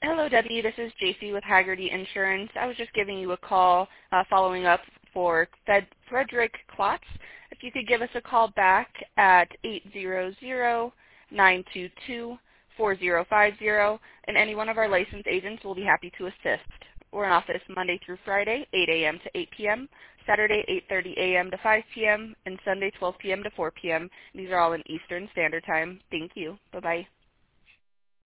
Hello, Debbie. This is JC with Haggerty Insurance. I was just giving you a call following up for Frederick Klotz. If you could give us a call back at 800-922-4050, and any one of our licensed agents will be happy to assist. We're in office Monday through Friday, 8 a.m. to 8 p.m., Saturday, 8:30 a.m. to 5 p.m., and Sunday, 12 p.m. to 4 p.m. These are all in Eastern Standard Time. Thank you. Bye-bye.